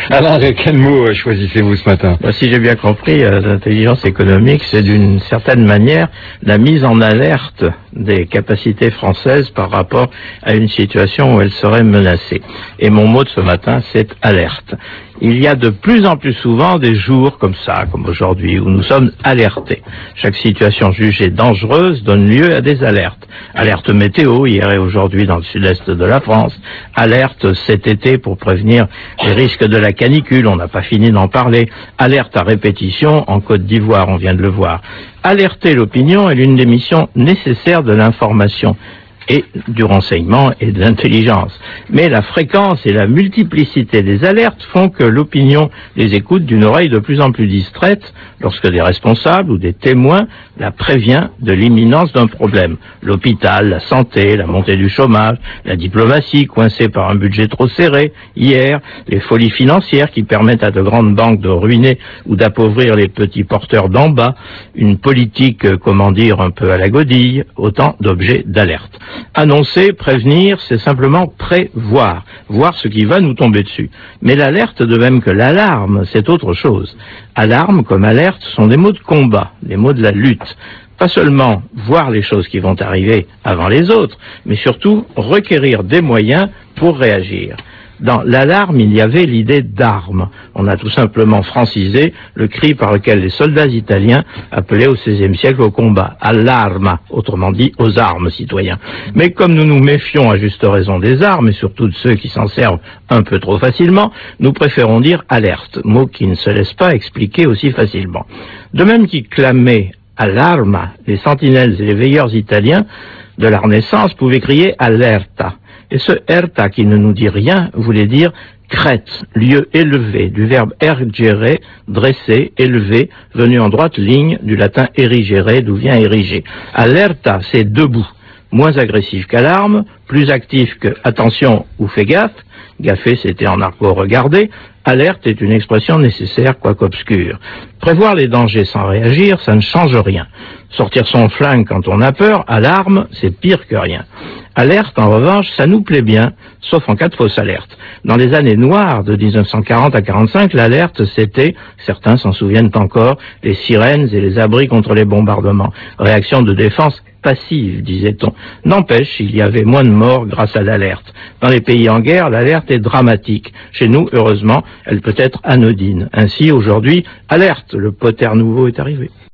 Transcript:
Alain, quel mot choisissez-vous ce matin? Si j'ai bien compris, l'intelligence économique, c'est d'une certaine manière la mise en alerte des capacités françaises par rapport à une situation où elles seraient menacées. Et mon mot de ce matin, c'est alerte. Il y a de plus en plus souvent des jours comme ça, comme aujourd'hui, où nous sommes alertés. Chaque situation jugée dangereuse donne lieu à des alertes. Alerte météo, hier et aujourd'hui dans le sud-est de la France. Alerte cet été pour prévenir les risques de la canicule, on n'a pas fini d'en parler. Alerte à répétition en Côte d'Ivoire, on vient de le voir. Alerter l'opinion est l'une des missions nécessaires de l'information et du renseignement et de l'intelligence. Mais la fréquence et la multiplicité des alertes font que l'opinion les écoute d'une oreille de plus en plus distraite lorsque des responsables ou des témoins la prévient de l'imminence d'un problème. L'hôpital, la santé, la montée du chômage, la diplomatie coincée par un budget trop serré, hier, les folies financières qui permettent à de grandes banques de ruiner ou d'appauvrir les petits porteurs d'en bas, une politique, comment dire, un peu à la godille, autant d'objets d'alerte. Annoncer, prévenir, c'est simplement prévoir, voir ce qui va nous tomber dessus. Mais l'alerte, de même que l'alarme, c'est autre chose. Alarme comme alerte sont des mots de combat, des mots de la lutte. Pas seulement voir les choses qui vont arriver avant les autres, mais surtout requérir des moyens pour réagir. Dans l'alarme, il y avait l'idée d'armes. On a tout simplement francisé le cri par lequel les soldats italiens appelaient au XVIe siècle au combat. Allarma, autrement dit aux armes, citoyens. Mais comme nous nous méfions à juste raison des armes, et surtout de ceux qui s'en servent un peu trop facilement, nous préférons dire alerte, mot qui ne se laisse pas expliquer aussi facilement. De même qu'ils clamaient allarma, les sentinelles et les veilleurs italiens de la Renaissance pouvaient crier allerta. Et ce erta qui ne nous dit rien voulait dire crête, lieu élevé, du verbe ergere, dresser, élever, venu en droite ligne du latin erigere, d'où vient ériger. Alerta, c'est debout, moins agressif qu'alarme, plus actif que attention ou fais gaffe. Gaffer, c'était en argot regarder. Alerte est une expression nécessaire, quoique obscure. Prévoir les dangers sans réagir, ça ne change rien. Sortir son flingue quand on a peur, alarme, c'est pire que rien. Alerte, en revanche, ça nous plaît bien, sauf en cas de fausse alerte. Dans les années noires de 1940 à 45, l'alerte, c'était, certains s'en souviennent encore, les sirènes et les abris contre les bombardements. Réaction de défense passive, disait-on. N'empêche, il y avait moins de morts grâce à l'alerte. Dans les pays en guerre, l'alerte est dramatique. Chez nous, heureusement, elle peut être anodine. Ainsi, aujourd'hui, alerte, le poter nouveau est arrivé.